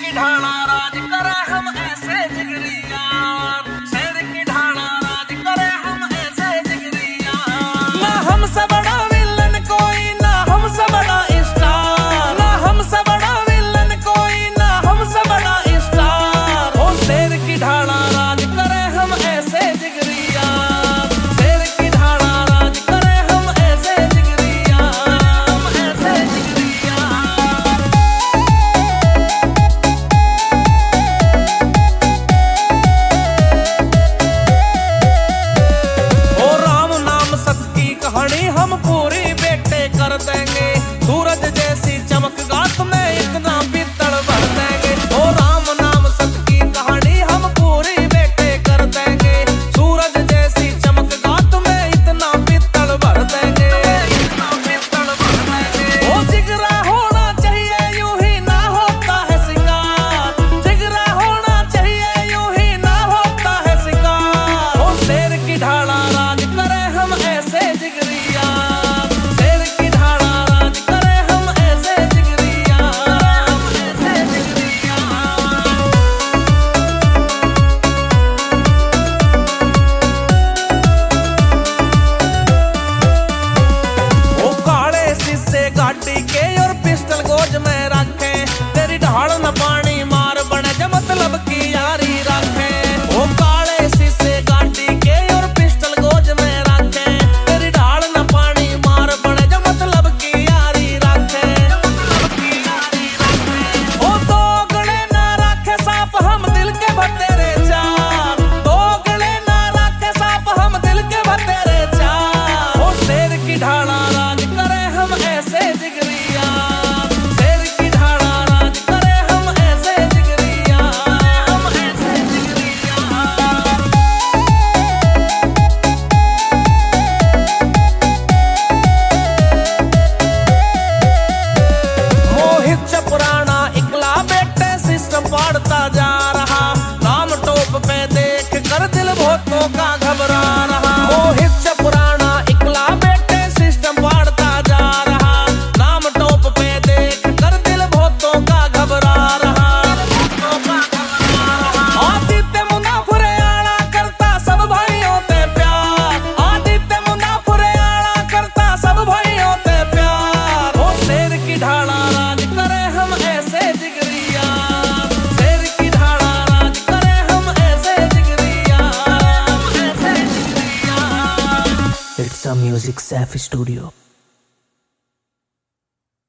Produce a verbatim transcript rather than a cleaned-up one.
की ढाला राज करे हम ऐसे जिगरी यार, शेर की ढाला राज करे हम ऐसे जिगरी यार। ना हमसे बड़ा विलन कोई, ना हमसे बड़ा स्टार, ना हमसे बड़ा विलन कोई, ना हमसे बड़ा स्टार। ओ शेर की ढाला राज करे हम ऐसे जिगरी यार, शेर की ढाला राज करे हम ऐसे जिगरी यार, हम ऐसे जिगरी यार। ओ राम नाम सत की कहानी हम पूरी बेटे कर देंगे, सूरज जैसी चमकगा तुम्हें इतना पित्तल भर देंगे। ओ राम नाम सत की कहानी हम पूरी बेटे कर देंगे, सूरज जैसी चमकगा तुम्हें इतना पित्तल भर देंगे, इतना पित्तल भर देंगे। ओ जिगरा होना चाहिए यूं ही ना होता है सिंगार, जिगरा होना चाहिए यूं ही ना होता है सिंगार। ओ शेर की ढाला राज करे हम ऐसे जिगरी यार, शेर की ढाला राज करे हम ऐसे जिगरी यार, हम ऐसे जिगरी यार। ओ काले शीशे गाड़ी के और पिस्टल गोज में रखे, तेरी ढाल न पानी मार बने जो मतलब की यारी रखे। ओ काले शीशे गाड़ी के और पिस्टल गोज में रखे, तेरी ढाल न पानी मार बने जो मतलब की यारी रखे, मतलब की यारी रखे। ओ दो गले ना रखे साफ हम दिल के भतेरे चार, दो गले ना रखे साफ हम दिल के भतेरे चार। ओ शेर की ढाला राज करे हम ऐसे जिगरी यार, शेर की ढाला राज करे हम ऐसे जिगरी यार, हम ऐसे जिगरी यार। मोहित चपराना इकला बेटे सिस्टम पाड़ता जा रहा, नाम टॉप पे देख कर दिल बहुतों का घबरा रहा। मोहित चपराना इकला बेटे सिस्टम पाड़ता जा रहा, नाम टॉप पे देख कर दिल बहुतों का घबरा रहा, बहुतों का घबरा रहा। आदित्य मुनाफरे आड़ा करता सब भाइयों ते प्यार, आदित्य मुनाफरे आड़ा करता सब भाइयों ते प्यार। ओ शेर की ढाला राज करे हम ऐसे जिगरी यार, शेर की ढाला राज करे हम ऐसे जिगरी यार, हम ऐसे जिगरी यार। It's a Music Safi Studio.